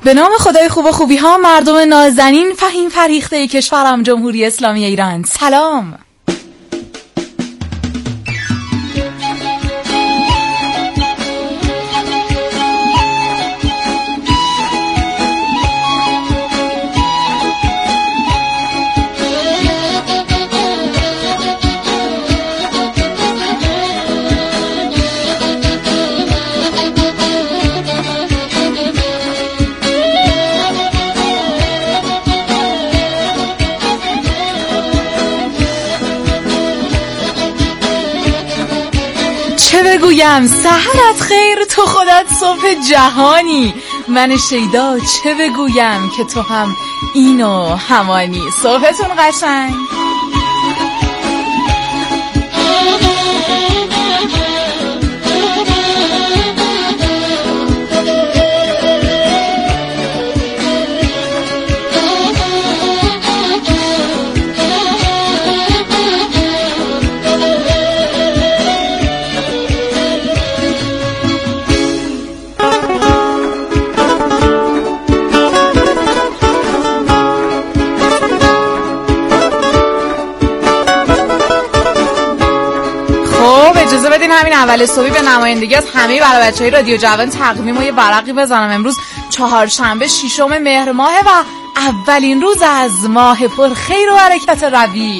به نام خدای خوب و خوبی ها، مردم نازنین فهیم فریخته کشورم جمهوری اسلامی ایران، سلام. چه بگویم، سحرت خیر، تو خودت صبح جهانی. من شیدا چه بگویم که تو هم اینو همانی. صبحتون قشنگ. اجازه بدین همین اول صبحی به نمایندگی از همه برای بچهای رادیو جوان تقویم و یه ورقی بزنم. امروز چهارشنبه 6 مهر ماه و اولین روز از ماه پر خیر و برکت ربیع.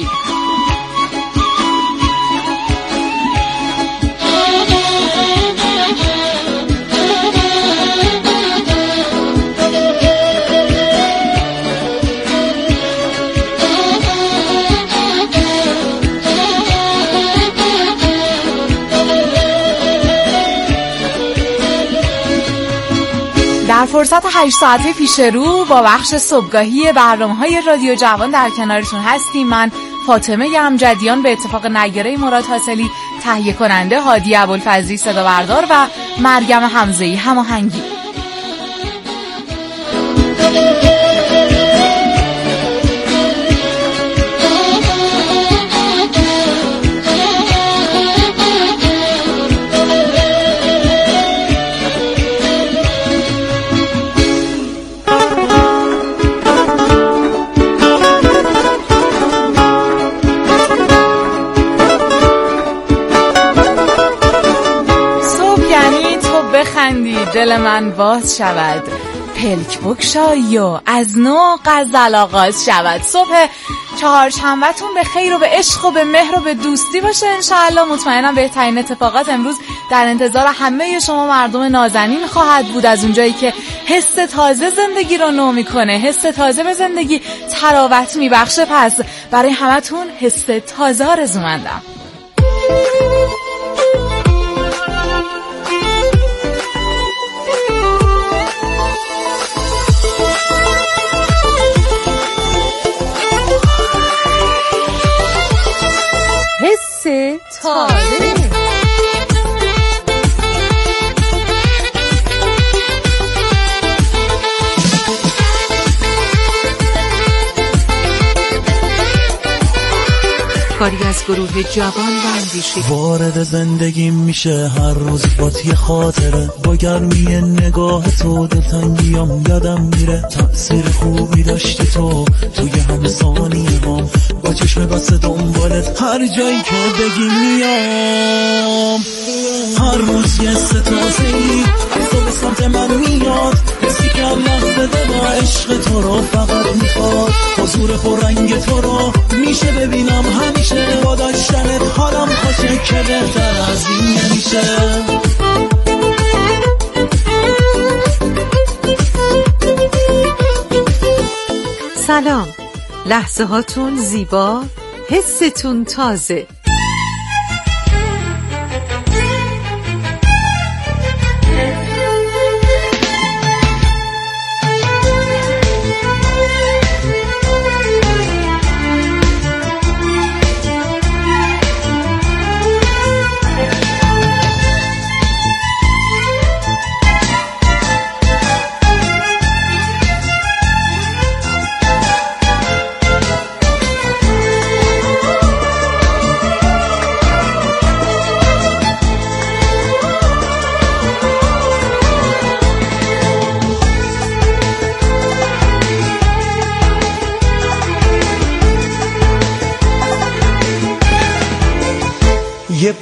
در فرصت 8 ساعته پیش رو با بخش صبحگاهی برنامه‌های رادیو جوان در کنارتون هستیم. من فاطمه امجدیان به اتفاق نگره مراد حاصلی، تهیه کننده هادی ابوالفضلی صدا بردار و مریم حمزه‌ای هماهنگی. دل من باز شود، پلک بکشایی و از نو غزل آغاز شود. صبح چهارشنبه‌تون به خیر و به عشق و به مهر و به دوستی باشه انشاءالله. مطمئنم بهترین اتفاقات امروز در انتظار همه شما مردم نازنین خواهد بود. از اونجایی که حس تازه زندگی رو نو میکنه، حس تازه به زندگی تراوت میبخشه، پس برای همتون حس تازه آرزومندم. تازه کاری از گروه جوان و اندیشه. وارد زندگی میشه هر روز با یه خاطره، با گرمی نگاه تو دلتنگیام یادم میره. تأثیر خوبی داشتی تو توی همه ثانیه هم، با چشم بسته دنبالت هر جایی که بگی میام. هر روز یه ستازه‌ای از تو به سمت من میاد، حسی که لحظه دل عشق تو رو فقط میخواد. حضور پررنگ تو رو میشه ببینم همیشه، با داشتنت حالم خوشه که بهتر از این نمیشه. سلام، لحظه هاتون زیبا، حستون تازه.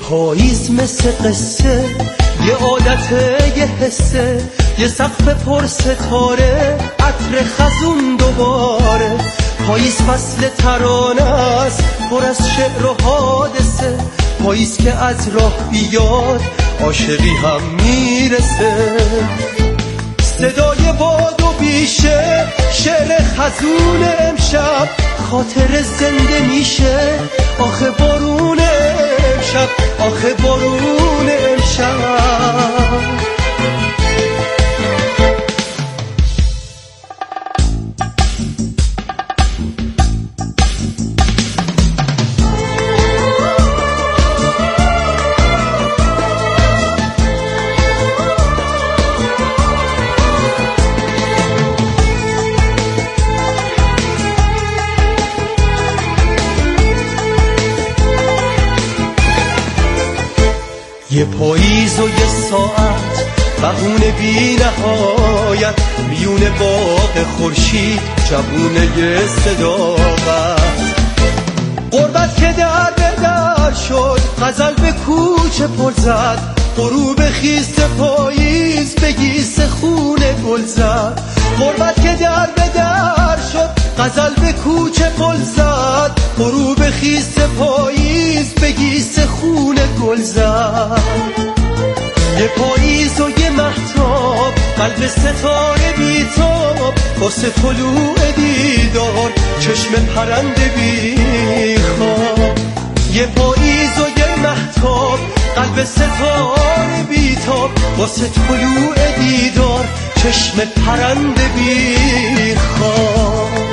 پاییز مثل قصه، یه عادته، یه حسه، یه سقف پر ستاره، عطر خزون دوباره. پاییز فصل ترانه است، پر از شعر و حادثه. پاییز که از راه بیاد عاشقی هم میرسه. صدای باد و بیشه، شعر خزون امشب، خاطر زنده میشه. آخه بارون امشب، آخه بارون امشب. یه پاییز و یه ساعت، بهونه بی نهایت، میون باغ خورشید جوونه یه صداقت. غربت که در به در شد، غزل به کوچه پر زد، غروب خیس پاییز به گیس خون گل زد. غربت که در به در شد، غزل به کوچه پر زد، غروب خیس پاییز به گیس خون گل زد. یه پاییز و یه مهتاب، قلب ستاره بیتاب، واسه طلوع دیدار چشم پرنده بی خواب. یه پاییز و یه مهتاب، قلب ستاره بیتاب، واسه طلوع دیدار چشم پرنده بی خواب.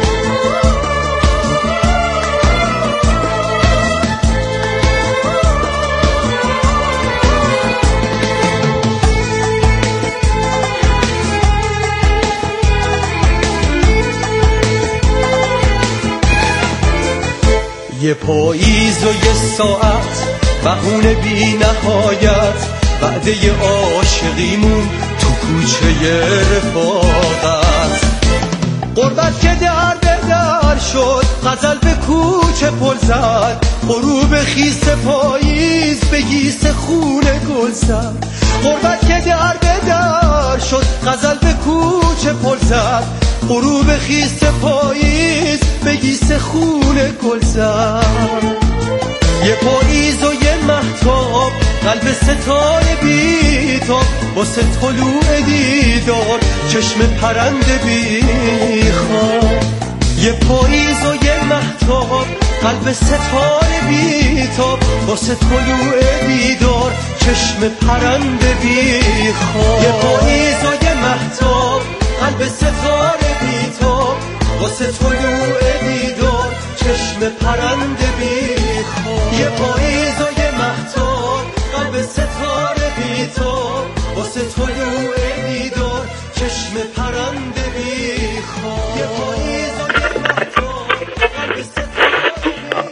یه پاییز و یه ساعت، بهونه بی نهایت، وعده عاشقیمون تو کوچه رفاقت. غربت که در به در شد، غزل به کوچه پر زد، غروب خیس پاییز به گیس خون گل زد. غربت که در به در شد، غزل به کوچه پر زد، غروب خیس پاییز به گیس خون گل زد. یه پاییز و یه مهتاب، قلب ستاره بیتاب، واسه طلوع دیدار چشم پرنده بی خواب. یه پاییز و یه مهتاب، قلب ستاره بیتاب، واسه طلوع دیدار چشم پرنده بی خواب. یه پاییز و یه مهتاب، قلب ستاره بیتاب، واسه طلوع دیدار چشم پرنده بی خواب. یه پاییز و یه مهتاب، قلب ستاره بیتاب، واسه طلوع دیدار چشم پرنده بی خواب. یه پاییز و یه مهتاب، قلب ستاره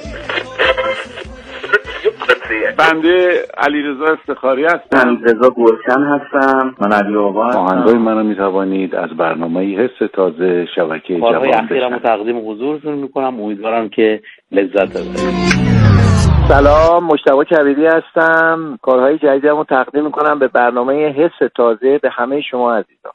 بیتاب. بنده علیرضا افتخاری هستم. رضا گلشن هستم. من علی آقا هستم. آهنگای منو میتوانید از برنامه حس تازه شبکه جوان بشنوید. اخیرامو تقدیم حضورتون میکنم. امیدوارم که لذت ببرید. سلام، مجتبی کبیری هستم. کارهای جدیدمو تقدیم میکنم به برنامه حس تازه به همه شما عزیزان.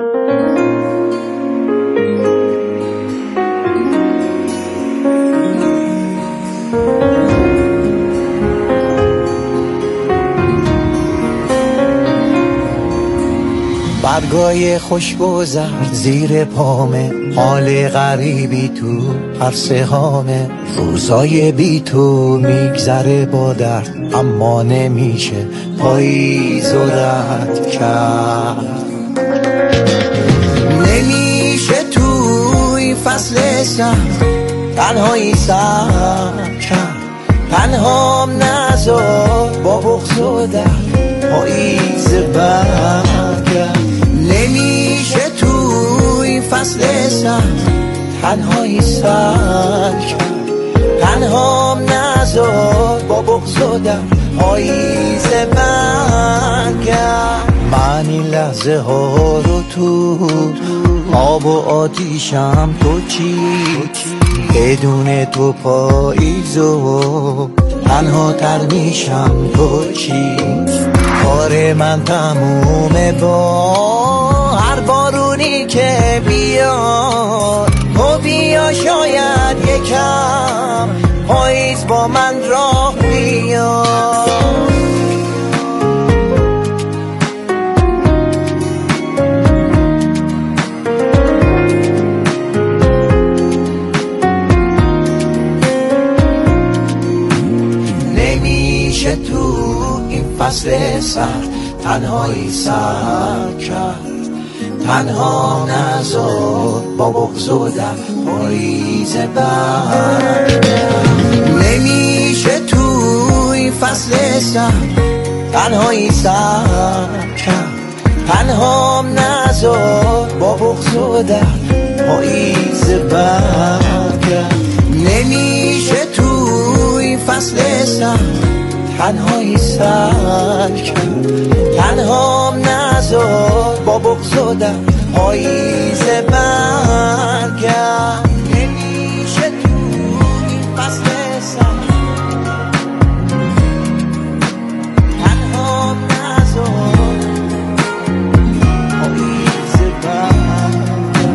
برگای خوشگذر زیر پامه، حال غریبی تو هر سهامه. روزای بی تو میگذره با درد، اما نمیشه پاییز و رد کرد. نمیشه توی فصل سرد تنهایی سر کرد. تنهام نذار با بغض و درد پاییز برگرد. نمیشه توی فصل سرد تنهایی سر کرد. تنهام نذار با بغض و درد پاییز برگرد. من این لحظه ها رو تو آب و آتیشم، تو چی؟ بدون تو پاییز و تنها تر میشم تو چی؟ کار من تمومه با هر بارونی که بیاد. تو بیا شاید یکم پاییز با من راه بیاد. نمیشه تو این فصل سرد تنهایی سر کرد. تنها نذار با بغض و در پاییز برد. نمیشه تو این فصل سرد تنهایی سر کرد. تنها نذار با بغض و در پاییز برد. نمیشه تو این فصل سرد تنهایی سر کرد. تنها نذار با بغض و در پاییز برگرد. نمیشه تو این فصل سرد تنها نذار پاییز برگرد.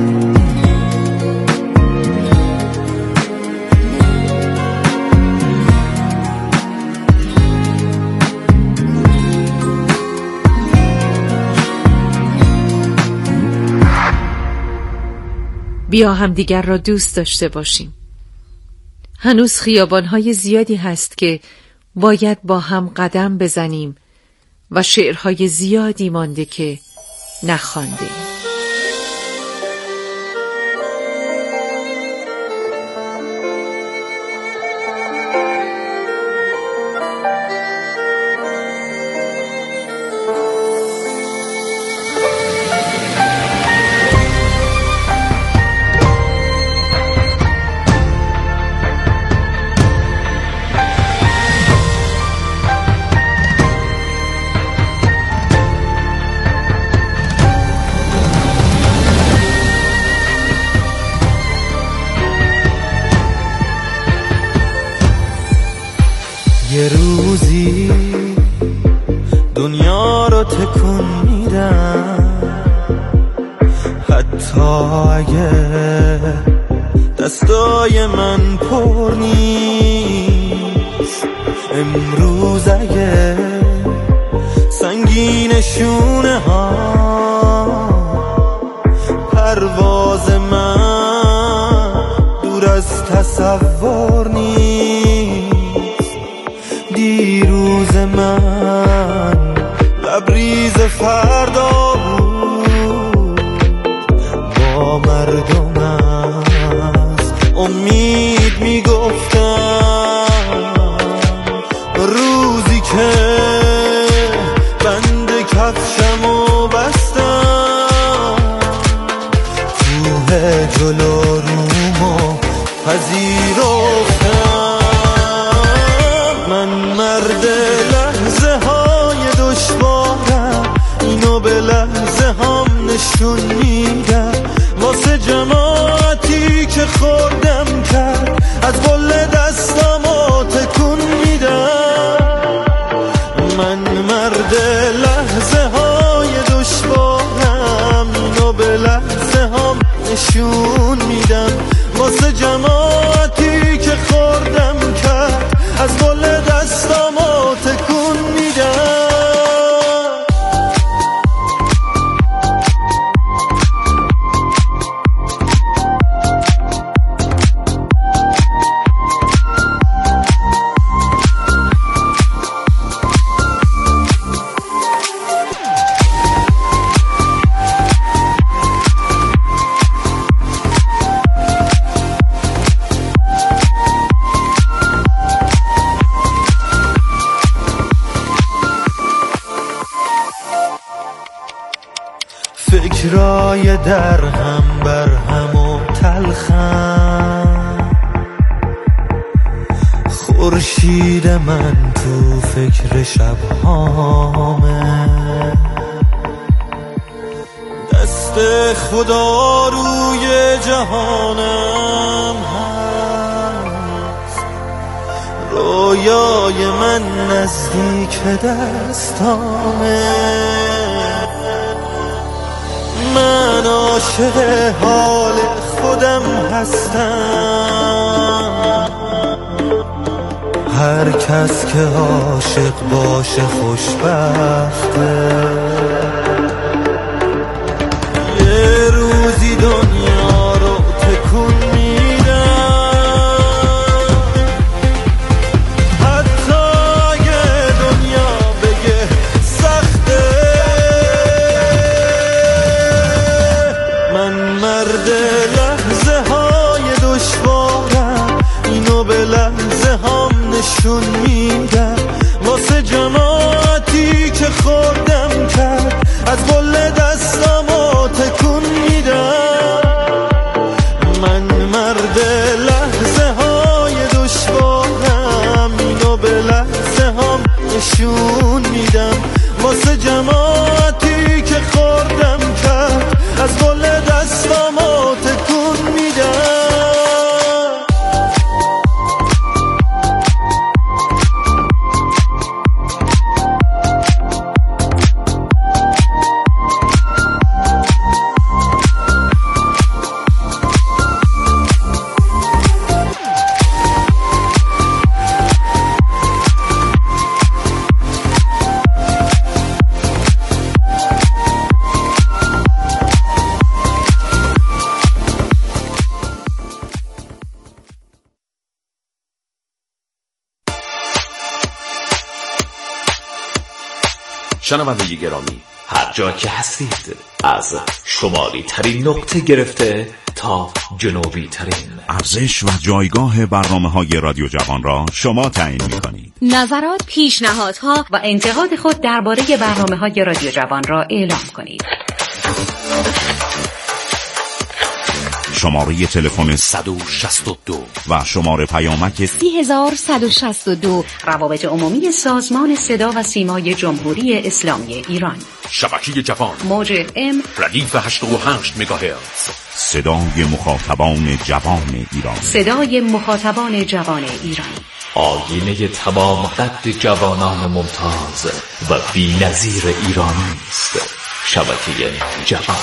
بیا هم دیگر را دوست داشته باشیم. هنوز خیابان‌های زیادی هست که باید با هم قدم بزنیم و شعرهای زیادی مانده که نخواندیم. یه روزی دنیا رو تکون میدم، حتی اگه دستای من پر نیست. امروز اگه سنگین شونه ها پرواز من دور از تصور نیست. دیروز من لبریز فردا بود، با مردم از امید میگفتم. روزی که بند کفشمو بستم، کوه جلو رومو پذیرفتم. من مرد لحظه های دشوارم، اینو به لحظه هم نشون میدم. واسه جماعتی که خوردم کرد، از قله دستامو تکون میدم. من مرد لحظه های دشوارم، اینو به لحظه هم نشون میدم. واسه جماعتی که خوردم کرد، از قله دستامو تکون میدم. فکرای در هم بر هم و تلخم، خورشید من تو فکر شبهامه. دست خدا روی جهانم هست، رویای من نزدیک دستانه، من عاشق حال خودم هستم، هر کس که عاشق باشه خوشبخته. یه روزی دنیا رو تکون میدم، حتی اگه دنیا بگه سخته. من مرد لحظه های دشوارم، اینو به لحظه هم نشون میدم، واسه جماعتی که خوردم کرد از بل دستامو تکون میدم. من مرد لحظه های دشوارم، اینو به لحظه هم نشون میدم، واسه جماعتی که خوردم کرد از بل دستامو تکون میدم. شنونده گرامی، هر جا که هستید، از شمالی ترین نقطه گرفته تا جنوبی ترین، ارزش و جایگاه برنامه‌های رادیو جوان را شما تعیین می‌کنید. نظرات، پیشنهادها و انتقاد خود درباره برنامه‌های رادیو جوان را اعلام کنید. شماره تلفن 162 و شماره پیامک 3162. روابط عمومی سازمان صدا و سیمای جمهوری اسلامی ایران. شبکه جوان، موج FM ردیف 88 مگاهرتز. صدای مخاطبان جوان ایران، صدای مخاطبان جوان ایران، آینه تمام قد جوانان ممتاز و بی‌نظیر ایرانی است. شبکه جوان.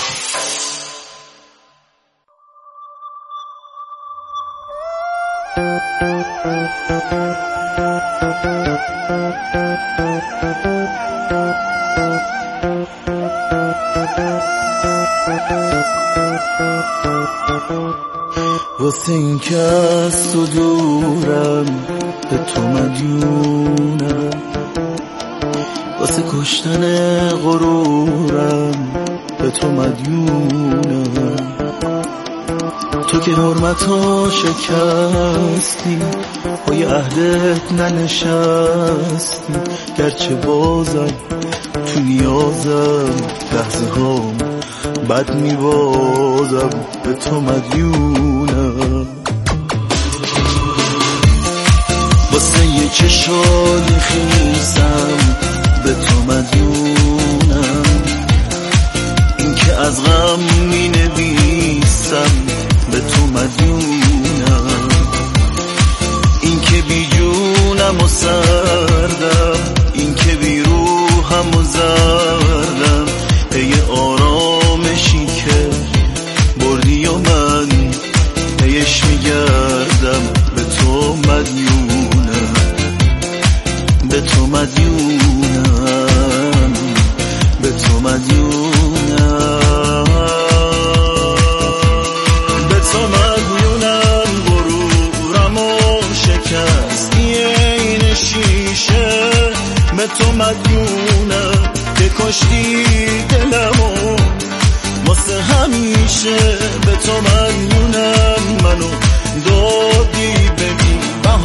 واسه این که از تو دورم به تو مدیونم، واسه کشتن غرورم به تو مدیونم. تو که حرمتو شکستی، پای عهدت ننشستی، گرچه بازم تو نیازم لحظه هام بد میبازم به تو مدیونم. واسه یه چشال خیزم به تو مدیونم، این که از غم می نویسم به تو مدیونم، این که بی جونم و سردم، این که بی روحم و زردم، پی آرامشی که بردی و من پیش میگردم به تو مدیونم، به تو مدیونم، به تو مدیونم، به تو مدیونم. غرورم و شکستی این شیشه، به تو مدیونم که کشتی دلمو واسه همیشه، به تو مدیونم. منو دادی ببین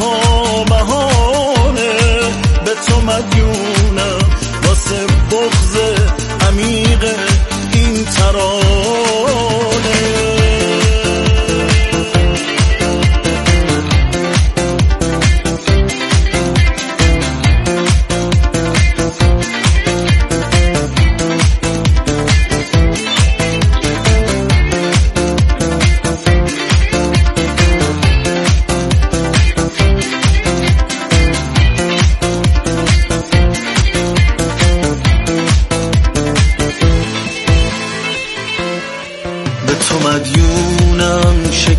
بهانه، به تو مدیونم واسه بغض عمیق این ترانه.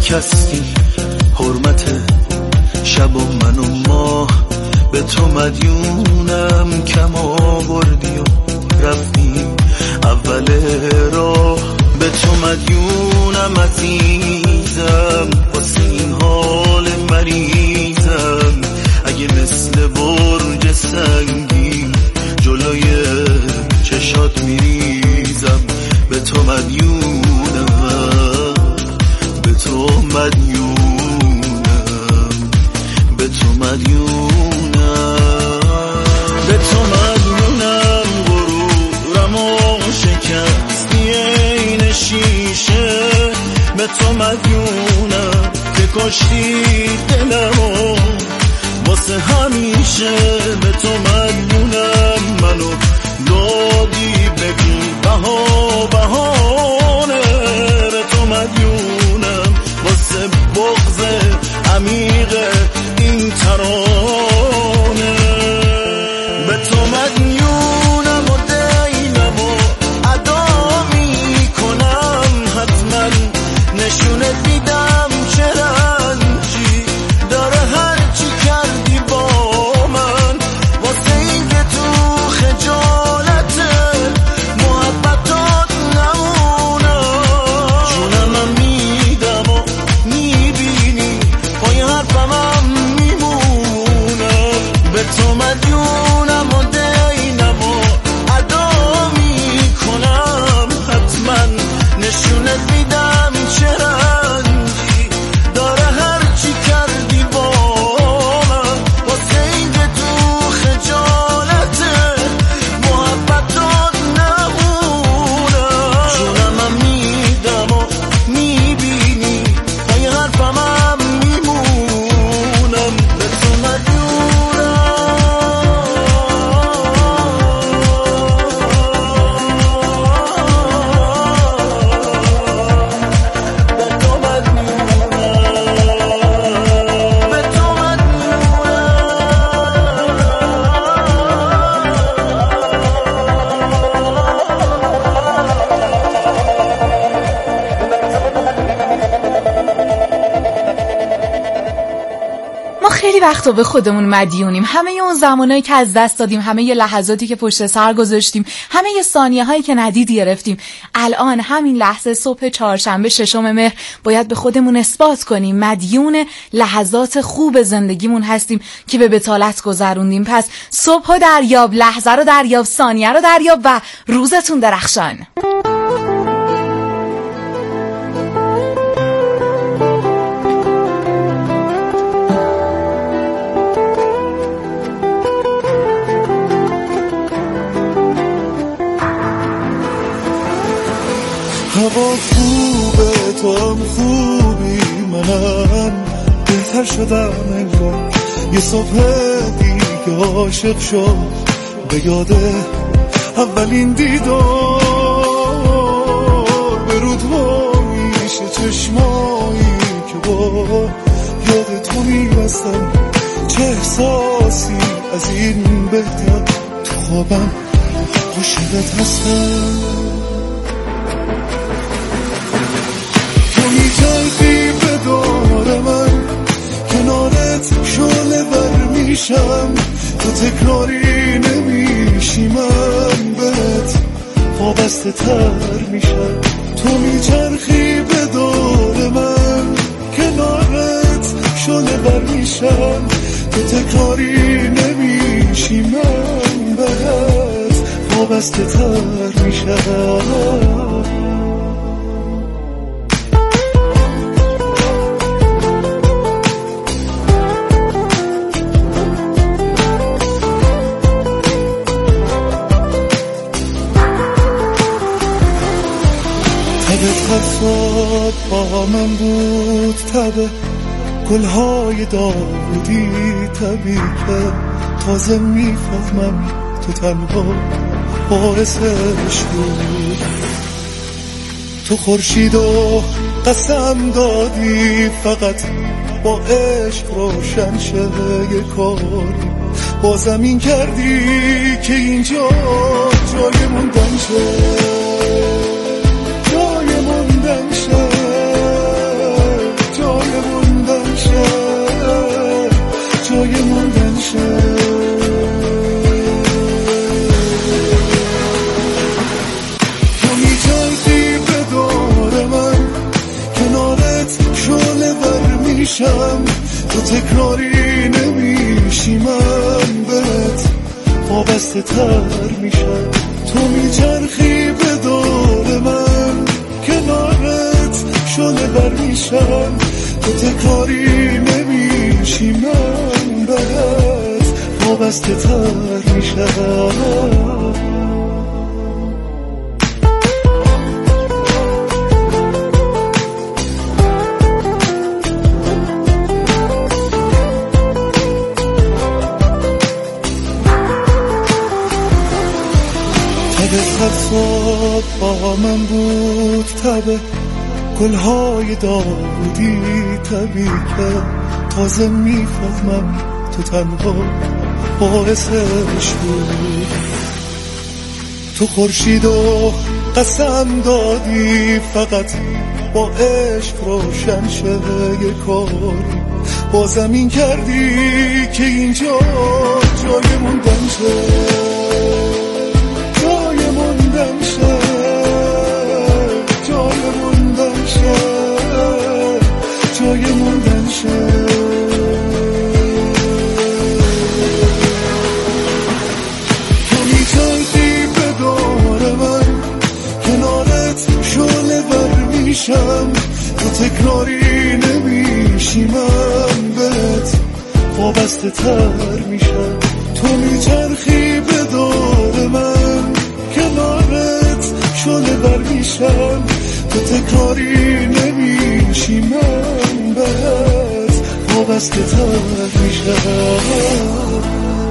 شکستی حرمت شب و من و ماه، به تو مدیونم کم آوردی و رفتی اول راه. به تو مدیونم عزیزم واسه این حال مریضم، اگه مثل برج سنگی جلوی چشات میریزم. به تو مدیونم، به تو مدیونم، به تو مدیونم، به تو مدیونم. غرورم و شکستی این شیشه، به تو مدیونم که کشتی دلمو واسه همیشه. به تو مدیونم منو دادی بگی بهانه، به تو مدیونم واسه بغض عمیق این ترانه. به تو مدیونم و دینم و ادا میکنم، حتما نشونت میدم چه رنجی داره هرچی کردی با من، واسه این که تو خجالت محبتات نمونم. جونم میدم و میبینی پای حرفم میمونم. به تو مدیونم و دینم و ادا میکنم، حتما نشونت میدم چه رنجی داره هرچی کردی با من، واسه این که تو خجالت محبتات نمونم. جونم میدم و میبینی پای حرفم میمونم. به تو ما خیلی وقتا به خودمون مدیونیم، همه اون زمانایی که از دست دادیم، همه لحظاتی که پشت سر گذاشتیم، همه ثانیه هایی که ندید گرفتیم. الان همین لحظه صبح چهارشنبه 6 مهر باید به خودمون اثبات کنیم مدیون لحظات خوب زندگیمون هستیم که به بتالت گذروندیم. پس صبح رو دریاب، لحظه رو دریاب، ثانیه رو دریاب و روزتون درخشان. هوا خوبه تو هم خوبی، منم بهتر شدم انگار. یه صبح دیگه عاشق شد به یاده اولین دیدار. به رودها میشه چشمایی که با یاد تو میبستم. چه احساسی از این بهتر، تو خوابم عاشقت هستم. میچرخی به دور من، کنارت شعله ور میشم. تو تکراری نمیشی، من بهت وابسته تر میشم. تو میچرخی به دور من، کنارت شعله ور میشم. تو تکراری نمیشی، من بهت وابسته تر میشم. حرفات با من بود تبه، گلهای داودی طبیعه. تازه میفهمم تو تنها باعثش بود. تو خورشید و قسم دادی فقط با عشق روشن شه یه کاری. با زمین کردی که اینجا جای موندن شه، جای موندن شه، تکراری نمیشی، من بهت وابسته تر میشم. تو میچرخی به دور من، کنارت شله بر میشم. تو تکراری نمیشی، من بهت وابسته تر میشم. خطات با من بود، تبه گلهای داودی طبیعی که تازه میفهمم تو تنها باعثش بود. تو خورشید و قسم دادی فقط با عشق روشن شه یه کاری، با زمین کردی که اینجا جای موندن شه، جای موندن شه، جای موندن شه، جای موندن شه. تو میچرخی به دور من، کنارت شعله ور میشم. تو تکراری نمیشی، من بهت وابسته تر میشم. تو میچرخی به دور من، کنارت شعله بر میشم. تو تکراری نمیشی، من بهت وابسته تر میشم.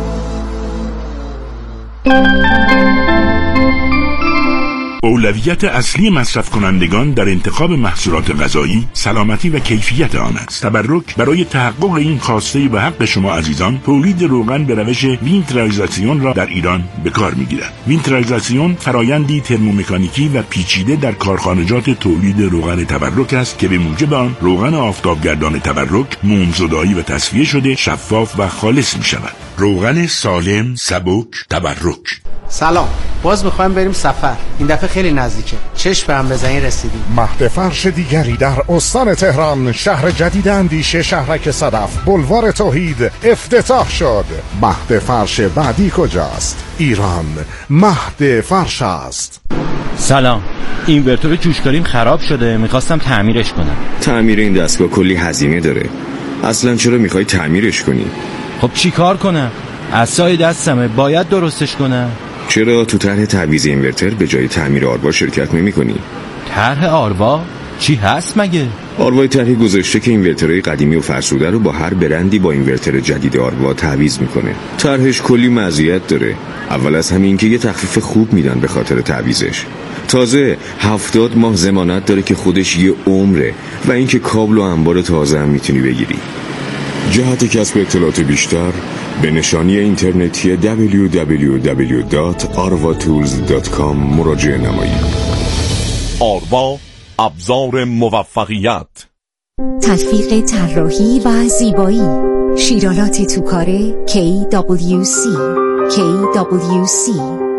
اولویت اصلی مصرف کنندگان در انتخاب محصولات غذایی سلامتی و کیفیت آن است. تبرک برای تحقق این خواسته به حق شما عزیزان، تولید روغن به روش وینترایزاسیون را در ایران به کار می‌گیرد. وینترایزاسیون فرایندی ترمومکانیکی و پیچیده در کارخانجات تولید روغن تبرک است که به موجب آن روغن آفتابگردان تبرک موم‌زدایی و تصفیه شده شفاف و خالص می‌شود. روغن سالم سبک تبرک. سلام، باز میخوایم بریم سفر. این دفعه خیلی نزدیکه، چشم به هم بزنین رسیدیم. مهد فرش دیگری در استان تهران، شهر جدید اندیشه، شهرک صدف، بلوار توحید افتتاح شد. مهد فرش بعدی کجاست؟ ایران مهد فرش است. سلام، اینورتور جوشکاریم خراب شده، میخواستم تعمیرش کنم. تعمیر این دستگاه کلی هزینه داره. اصلا چرا میخوای تعمیرش کنی؟ خب چی کار کنم؟ عصای دستمه، باید درستش کنم. چرا تو طرح تعویض اینورتر به جای تعمیر آروا شرکت نمی‌کنی؟ طرح آروا چی هست مگه؟ آروا طرحی گذاشته که اینورترهای قدیمی و فرسوده رو با هر برندی با اینورتر جدید آروا تعویض میکنه. طرحش کلی مزیت داره. اول از همین که یه تخفیف خوب میدن به خاطر تعویضش. تازه 70 ماه ضمانت داره که خودش یه عمره و اینکه کابل و انبار تازه هم میتونی بگیری. جهت کسب اطلاعات بیشتر به نشانی اینترنتی www.arvatools.com مراجعه نمایید. آروا، ابزار موفقیت. تلفیق طراحی و زیبایی، شیرالات توکاره KWC